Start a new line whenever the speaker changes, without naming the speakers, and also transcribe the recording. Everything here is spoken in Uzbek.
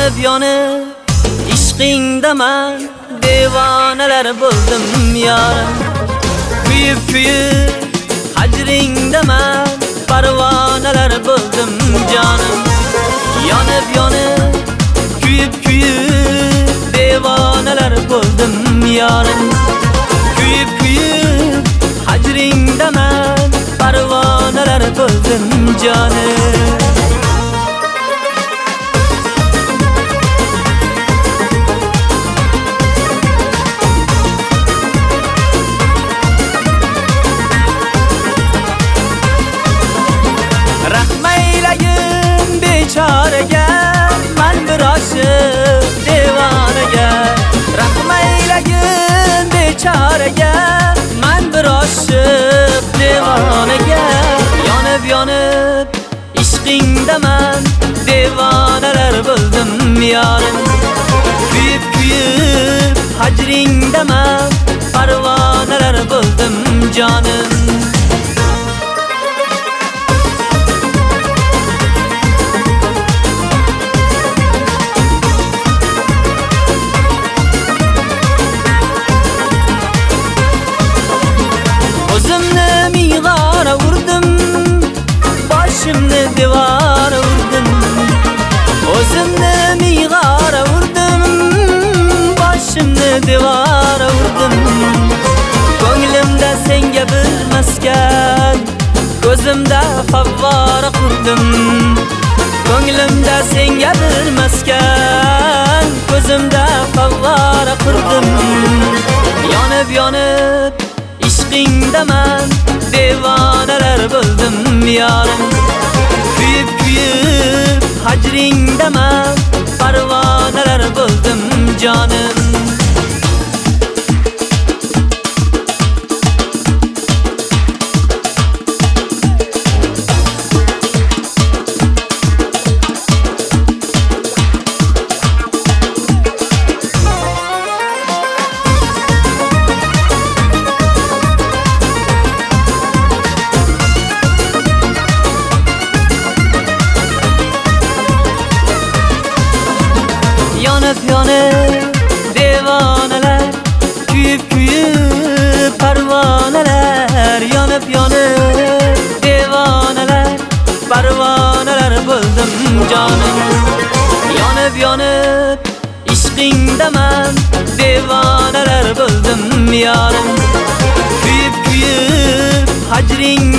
yonib ishqingda men devonalar bo'ldim yorim. Kuyib hajringda men parvonalar bo'ldim jonim. Yonib kuyib devonalar bo'ldim yorim. Kuyib hajringda men parvonalar bo'ldim jonim. Rahmaylayin bechoraga men bir oshiq devonaga. Rahmaylayin bechoraga men bir oshiq devonaga. Yonib ishqingda men devonalar bo'ldim yorim. Kuyib hajringda men parvonalar bo'ldim jonim. O'zimni ming'ora urdim, boshimni devora urdim. O'zimni ming'ora urdim, boshimni devora urdim. Ko'nglimda senga bilmasgan, ko'zimda favvora qurdim. Ko'nglimda senga bilmasgan, ko'zimda favvora qurdim. Yonib ishqingda men devonalar bo'ldim yorim. Kuyib hajringda men parvonalar bo'ldim jonim. Yonib devonalar, kuyib parvonalar. Yonib devonalar, parvonalar bo'ldim jonim. Yonib ishqingda men devonalar bo'ldim yorim. Kuyib hajring